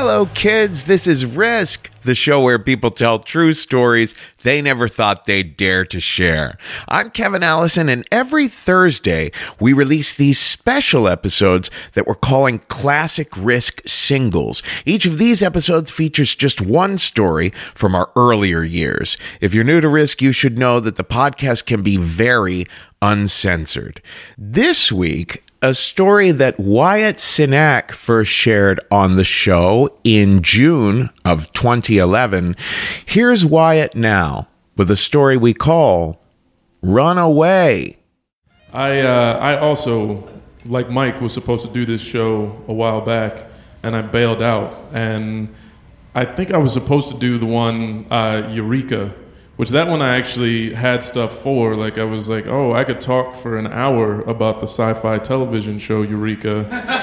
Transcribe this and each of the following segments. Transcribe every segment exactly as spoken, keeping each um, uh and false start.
Hello, kids. This is Risk, the show where people tell true stories they never thought they'd dare to share. I'm Kevin Allison, and every Thursday, we release these special episodes that we're calling Classic Risk Singles. Each of these episodes features just one story from our earlier years. If you're new to Risk, you should know that the podcast can be very uncensored. This week, a story that Wyatt Cenac first shared on the show in June of twenty eleven. Here's Wyatt now with a story we call Run Away. I uh, I also, like Mike, was supposed to do this show a while back, and I bailed out. And I think I was supposed to do the one uh, Eureka, which that one I actually had stuff for. Like, I was like, oh, I could talk for an hour about the sci-fi television show Eureka.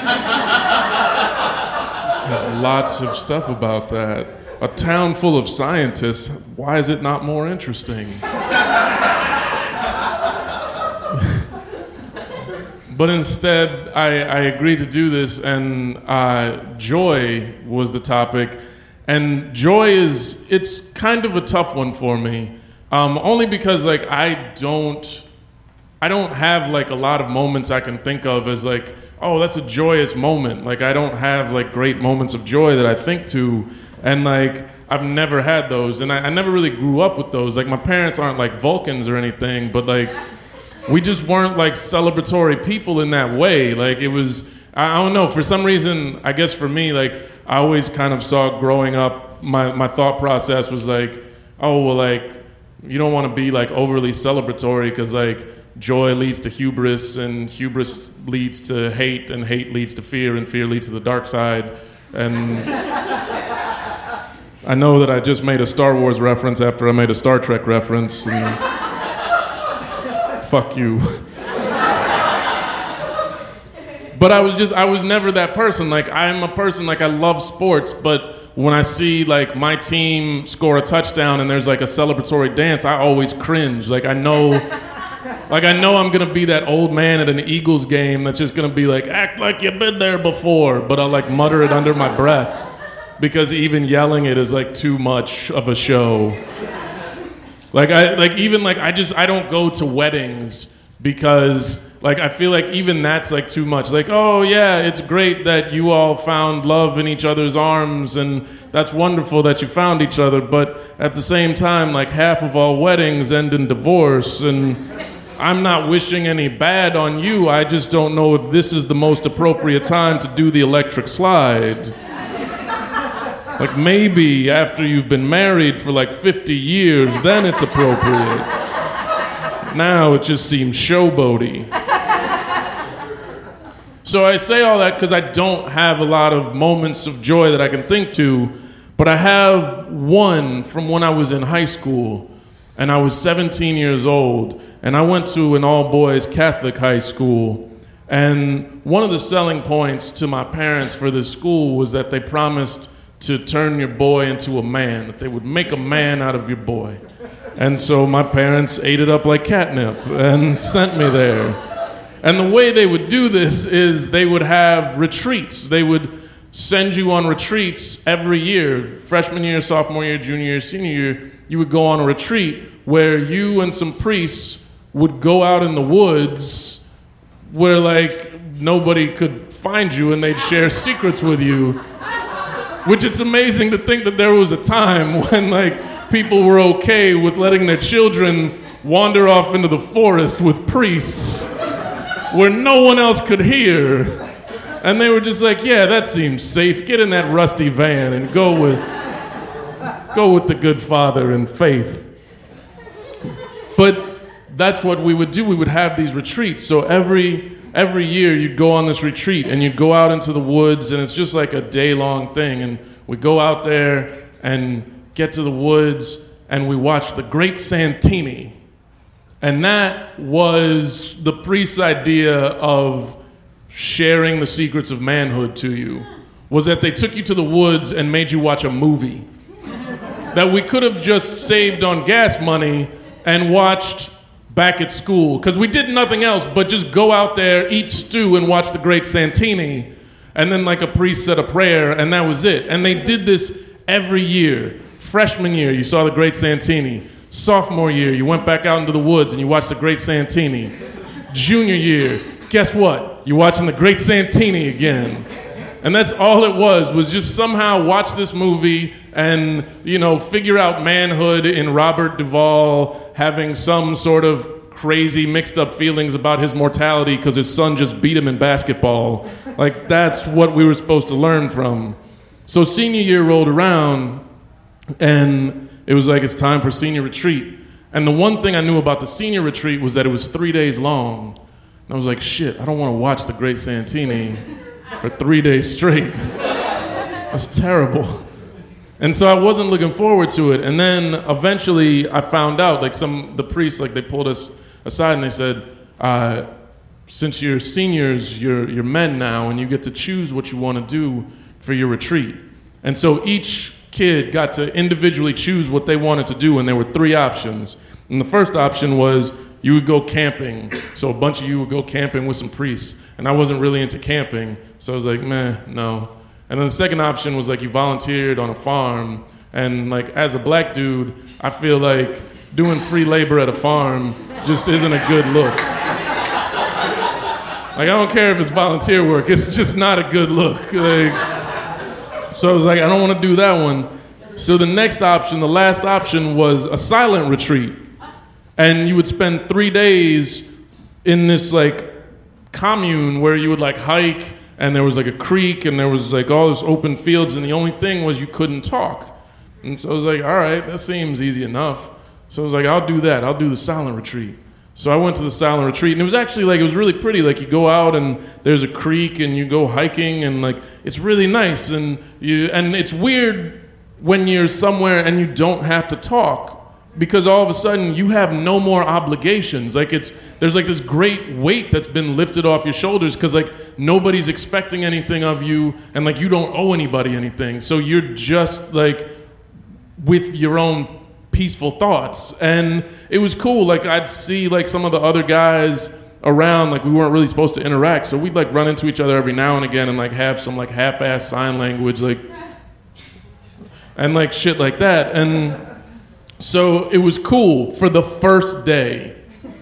Lots of stuff about that. A town full of scientists. Why is it not more interesting? But instead, I, I agreed to do this, and uh, joy was the topic. And joy is, it's kind of a tough one for me, um, only because like I don't, I don't have like a lot of moments I can think of as like, oh, that's a joyous moment. Like I don't have like great moments of joy that I think to, and like I've never had those, and I, I never really grew up with those. Like my parents aren't like Vulcans or anything, but like we just weren't like celebratory people in that way. Like it was, I, I don't know, for some reason, I guess for me, like I always kind of saw growing up, my, my thought process was like, oh, well, like, you don't want to be, like, overly celebratory because, like, joy leads to hubris, and hubris leads to hate, and hate leads to fear, and fear leads to the dark side. And I know that I just made a Star Wars reference after I made a Star Trek reference, and fuck you. But I was just, I was never that person. Like, I'm a person, like, I love sports, but when I see, like, my team score a touchdown and there's, like, a celebratory dance, I always cringe. Like, I know, like, I know I'm gonna be that old man at an Eagles game that's just gonna be like, act like you've been there before, but I'll, like, mutter it under my breath because even yelling it is, like, too much of a show. Like, I, like, even, like, I just, I don't go to weddings because... Like, I feel like even that's, like, too much. Like, oh, yeah, it's great that you all found love in each other's arms, and that's wonderful that you found each other, but at the same time, like, half of all weddings end in divorce, and I'm not wishing any bad on you. I just don't know if this is the most appropriate time to do the electric slide. Like, maybe after you've been married for, like, fifty years, then it's appropriate. Now it just seems showboaty. So I say all that because I don't have a lot of moments of joy that I can think to, but I have one from when I was in high school, and I was seventeen years old, and I went to an all-boys Catholic high school, and one of the selling points to my parents for this school was that they promised to turn your boy into a man, that they would make a man out of your boy. And so my parents ate it up like catnip and sent me there. And the way they would do this is they would have retreats. They would send you on retreats every year. Freshman year, sophomore year, junior year, senior year, you would go on a retreat where you and some priests would go out in the woods where, like, nobody could find you and they'd share secrets with you. Which it's amazing to think that there was a time when, like, people were okay with letting their children wander off into the forest with priests where no one else could hear. And they were just like, yeah, that seems safe. Get in that rusty van and go with go with the good father in faith. But that's what we would do. We would have these retreats. So every every year you'd go on this retreat and you'd go out into the woods, and it's just like a day-long thing. And we go out there and get to the woods and we watch The Great Santini. And that was the priest's idea of sharing the secrets of manhood to you, was that they took you to the woods and made you watch a movie that we could have just saved on gas money and watched back at school, because we did nothing else but just go out there, eat stew, and watch The Great Santini. And then like a priest said a prayer, and that was it. And they did this every year. Freshman year, you saw the Great Santini. Sophomore year, you went back out into the woods and you watched the Great Santini. Junior year, guess what? You're watching the Great Santini again. And that's all it was, was just somehow watch this movie and, you know, figure out manhood in Robert Duvall having some sort of crazy mixed up feelings about his mortality because his son just beat him in basketball. Like, that's what we were supposed to learn from. So senior year rolled around, and it was like, it's time for senior retreat. And the one thing I knew about the senior retreat was that it was three days long. And I was like, shit, I don't want to watch the Great Santini for three days straight. That's terrible. And so I wasn't looking forward to it. And then eventually I found out, like some, the priests, like they pulled us aside and they said, uh, since you're seniors, you're, you're men now, and you get to choose what you want to do for your retreat. And so each kid got to individually choose what they wanted to do, and there were three options. And the first option was you would go camping. So a bunch of you would go camping with some priests. And I wasn't really into camping, so I was like, meh, no. And then the second option was like you volunteered on a farm. And like as a black dude, I feel like doing free labor at a farm just isn't a good look. Like, I don't care if it's volunteer work, it's just not a good look. Like, so I was like, I don't want to do that one. So the next option, the last option, was a silent retreat. And you would spend three days in this like commune where you would like hike, and there was like a creek, and there was like all this open fields, and the only thing was you couldn't talk. And so I was like, all right, that seems easy enough. So I was like, I'll do that. I'll do the silent retreat. So I went to the silent retreat, and it was actually like, it was really pretty. Like you go out and there's a creek and you go hiking, and like, it's really nice. And you, and it's weird when you're somewhere and you don't have to talk, because all of a sudden you have no more obligations. Like it's, there's like this great weight that's been lifted off your shoulders, because like nobody's expecting anything of you, and like you don't owe anybody anything. So you're just like with your own peaceful thoughts. And it was cool. Like I'd see like some of the other guys around, like we weren't really supposed to interact, so we'd like run into each other every now and again and like have some like half-ass sign language, like, and like shit like that. And so it was cool for the first day.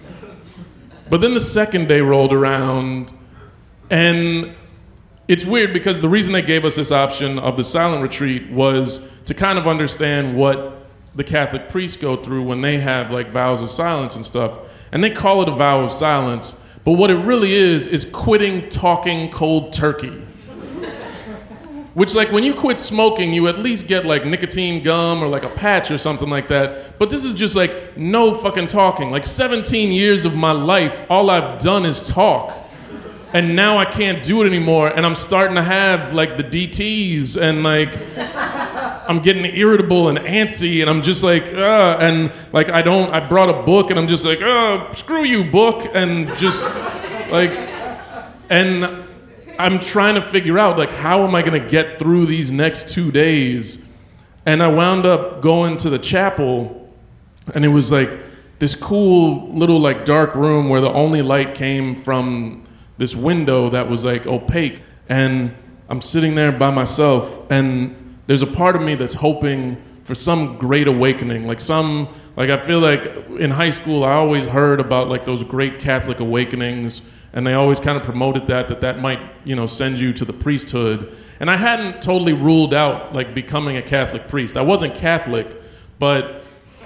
But then the second day rolled around, and it's weird because the reason they gave us this option of the silent retreat was to kind of understand what the Catholic priests go through when they have like vows of silence and stuff. And they call it a vow of silence, but what it really is is quitting talking cold turkey. Which, like, when you quit smoking, you at least get like nicotine gum or like a patch or something like that. But this is just like no fucking talking. Like seventeen years of my life, all I've done is talk. And now I can't do it anymore, and I'm starting to have like the D Ts, and like I'm getting irritable and antsy, and I'm just like, uh, and like I don't, I brought a book, and I'm just like, oh, screw you, book, and just like, and I'm trying to figure out like how am I gonna get through these next two days, and I wound up going to the chapel, and it was like this cool little like dark room where the only light came from this window that was like opaque, and I'm sitting there by myself, and there's a part of me that's hoping for some great awakening, like some, like I feel like in high school I always heard about like those great Catholic awakenings, and they always kind of promoted that, that that might, you know, send you to the priesthood. And I hadn't totally ruled out like becoming a Catholic priest. I wasn't Catholic, but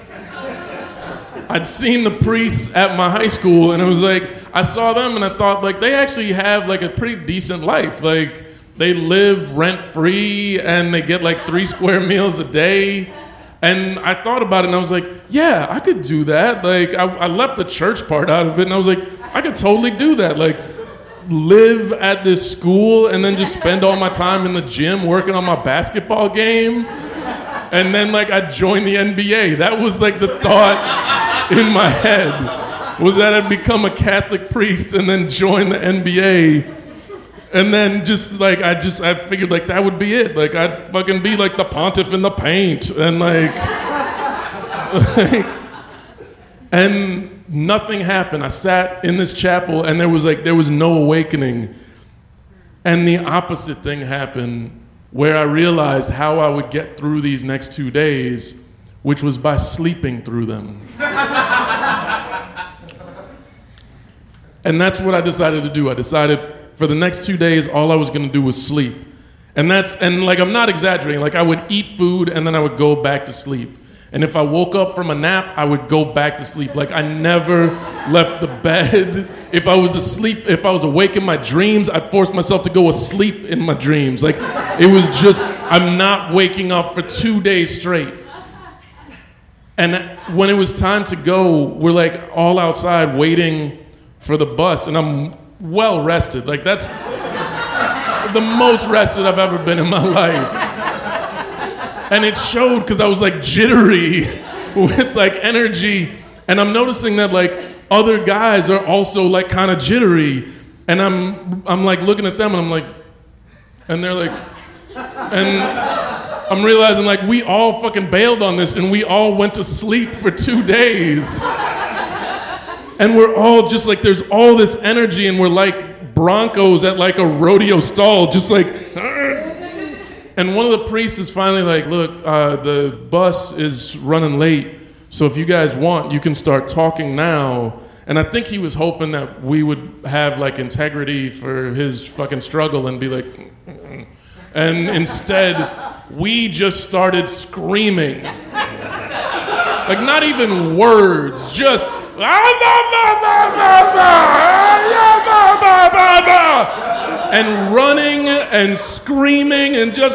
I'd seen the priests at my high school, and it was like, I saw them and I thought like they actually have like a pretty decent life. Like they live rent free and they get like three square meals a day. And I thought about it and I was like, yeah, I could do that. Like I, I left the church part out of it, and I was like, I could totally do that. Like live at this school and then just spend all my time in the gym working on my basketball game. And then like I'd join the N B A. That was like the thought in my head. Was that I'd become a Catholic priest and then join the N B A. And then just like, I just, I figured like that would be it. Like I'd fucking be like the pontiff in the paint and like, like, and nothing happened. I sat in this chapel and there was like, there was no awakening. And the opposite thing happened, where I realized how I would get through these next two days, which was by sleeping through them. And that's what I decided to do. I decided for the next two days, all I was gonna do was sleep. And that's, and like, I'm not exaggerating. Like, I would eat food and then I would go back to sleep. And if I woke up from a nap, I would go back to sleep. Like, I never left the bed. If I was asleep, if I was awake in my dreams, I'd force myself to go asleep in my dreams. Like, it was just, I'm not waking up for two days straight. And when it was time to go, we're like all outside waiting for the bus, and I'm well rested. Like, that's the most rested I've ever been in my life. And it showed because I was like jittery with like energy. And I'm noticing that like other guys are also like kind of jittery. And I'm I'm like looking at them and I'm like, and they're like, and I'm realizing like we all fucking bailed on this and we all went to sleep for two days. And we're all just like, there's all this energy and we're like Broncos at like a rodeo stall, just like, and one of the priests is finally like, look, uh, the bus is running late, so if you guys want, you can start talking now. And I think he was hoping that we would have like integrity for his fucking struggle and be like, mm-mm. And instead, we just started screaming. Like, not even words, just, and running and screaming and just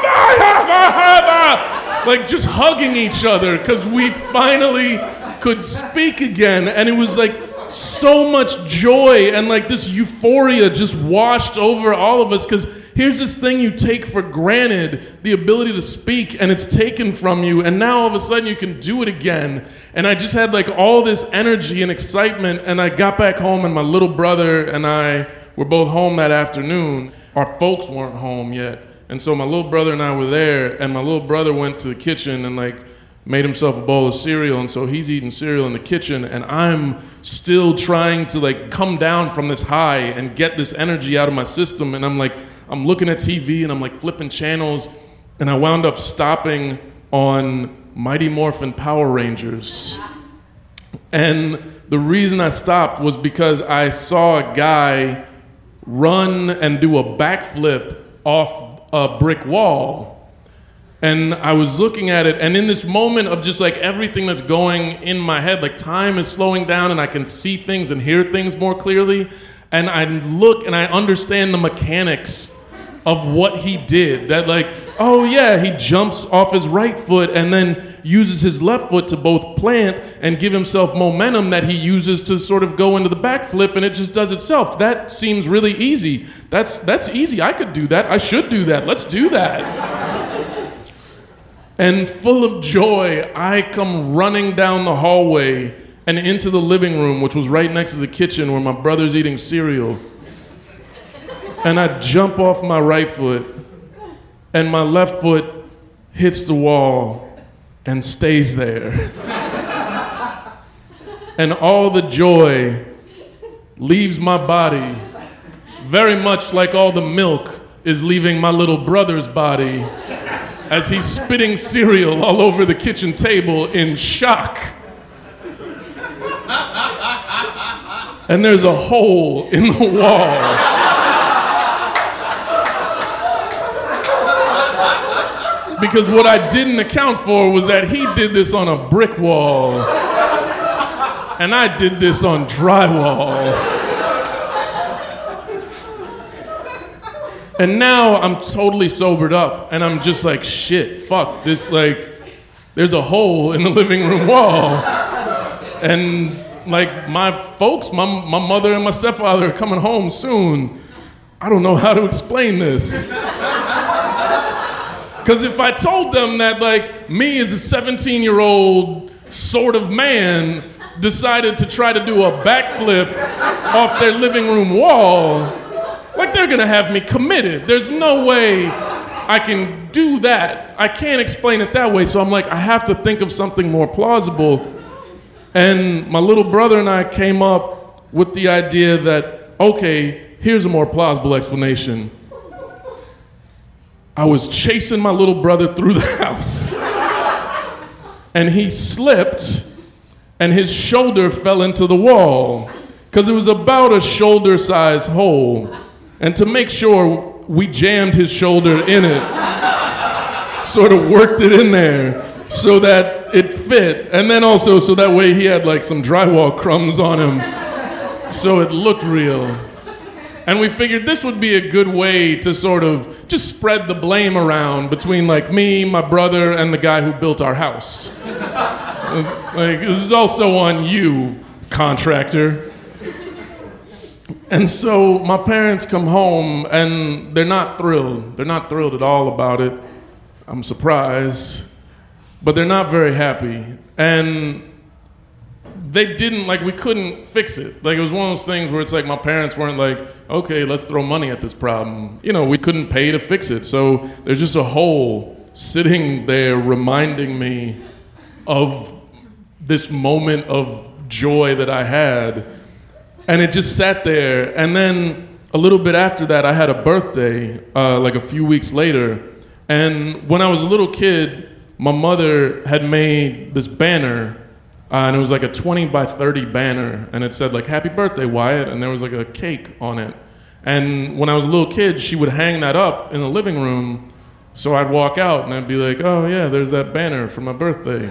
like just hugging each other because we finally could speak again. And it was like so much joy and like this euphoria just washed over all of us, because here's this thing you take for granted, the ability to speak, and it's taken from you, and now all of a sudden you can do it again. And I just had like all this energy and excitement, and I got back home and my little brother and I were both home that afternoon. Our folks weren't home yet. And so my little brother and I were there, and my little brother went to the kitchen and like made himself a bowl of cereal, and so he's eating cereal in the kitchen, and I'm still trying to like come down from this high and get this energy out of my system. And I'm like, I'm looking at T V and I'm like flipping channels, and I wound up stopping on Mighty Morphin Power Rangers. And the reason I stopped was because I saw a guy run and do a backflip off a brick wall. And I was looking at it, and in this moment of just like everything that's going in my head, like time is slowing down and I can see things and hear things more clearly. And I look and I understand the mechanics of what he did. That like, oh yeah, he jumps off his right foot and then uses his left foot to both plant and give himself momentum that he uses to sort of go into the backflip, and it just does itself. That seems really easy. That's that's easy. I could do that. I should do that. Let's do that. And full of joy, I come running down the hallway and into the living room, which was right next to the kitchen where my brother's eating cereal. And I jump off my right foot, and my left foot hits the wall and stays there. And all the joy leaves my body, very much like all the milk is leaving my little brother's body, as he's spitting cereal all over the kitchen table in shock. And there's a hole in the wall. Because what I didn't account for was that he did this on a brick wall, and I did this on drywall. And now I'm totally sobered up, and I'm just like, shit, fuck, this, like, there's a hole in the living room wall. And, like, my folks, my, my mother and my stepfather are coming home soon. I don't know how to explain this. Because if I told them that, like, me as a seventeen-year-old sort of man decided to try to do a backflip off their living room wall, like, they're gonna have me committed. There's no way I can do that. I can't explain it that way. So I'm like, I have to think of something more plausible. And my little brother and I came up with the idea that, okay, here's a more plausible explanation. I was chasing my little brother through the house. And he slipped, and his shoulder fell into the wall, because it was about a shoulder-sized hole. And to make sure, we jammed his shoulder in it, sort of worked it in there so that it fit. And then also so that way he had like some drywall crumbs on him, so it looked real. And we figured this would be a good way to sort of just spread the blame around between like me, my brother, and the guy who built our house. Like, this is also on you, contractor. And so my parents come home and they're not thrilled. They're not thrilled at all about it. I'm surprised. But they're not very happy. And they didn't, like, we couldn't fix it. Like, it was one of those things where it's like my parents weren't like, okay, let's throw money at this problem. You know, we couldn't pay to fix it. So there's just a hole sitting there reminding me of this moment of joy that I had. And it just sat there. And then a little bit after that, I had a birthday, uh, like a few weeks later. And when I was a little kid, my mother had made this banner, uh, and it was like a twenty by thirty banner. And it said like, happy birthday, Wyatt. And there was like a cake on it. And when I was a little kid, she would hang that up in the living room. So I'd walk out and I'd be like, oh yeah, there's that banner for my birthday.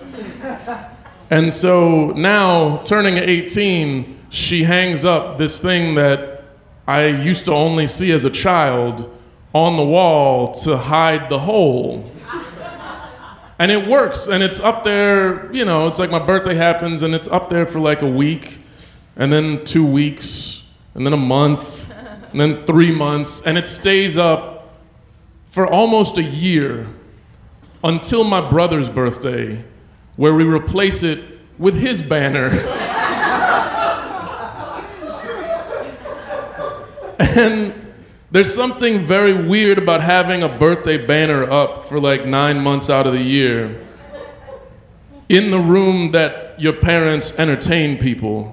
And so now, turning eighteen, she hangs up this thing that I used to only see as a child on the wall to hide the hole. And it works, and it's up there, you know, it's like my birthday happens, and it's up there for like a week, and then two weeks, and then a month, and then three months, and it stays up for almost a year until my brother's birthday, where we replace it with his banner. And there's something very weird about having a birthday banner up for like nine months out of the year in the room that your parents entertain people.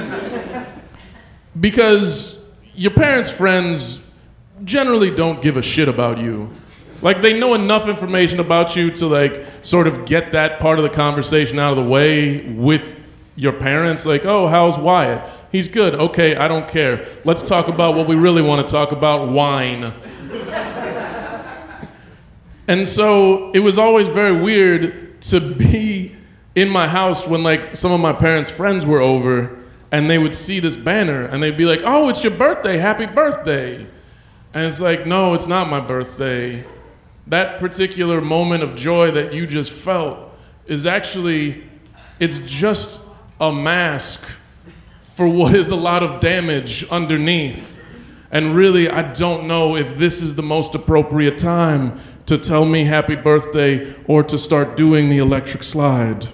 Because your parents' friends generally don't give a shit about you. Like, they know enough information about you to like sort of get that part of the conversation out of the way with your parents. Like, oh, how's Wyatt? He's good. Okay, I don't care. Let's talk about what we really want to talk about, wine. And so it was always very weird to be in my house when like some of my parents' friends were over and they would see this banner and they'd be like, oh, it's your birthday, happy birthday. And it's like, no, it's not my birthday. That particular moment of joy that you just felt is actually, it's just a mask for what is a lot of damage underneath. And really, I don't know if this is the most appropriate time to tell me happy birthday or to start doing the electric slide.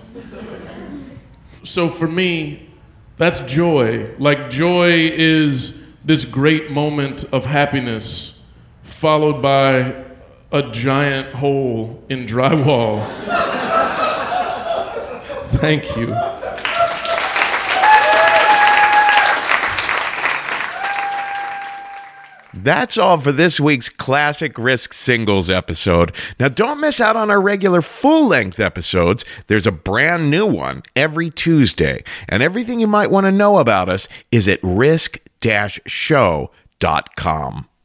So for me, that's joy. Like, joy is this great moment of happiness followed by a giant hole in drywall. Thank you. That's all for this week's Classic Risk Singles episode. Now, don't miss out on our regular full-length episodes. There's a brand new one every Tuesday, and everything you might want to know about us is at risk dash show dot com.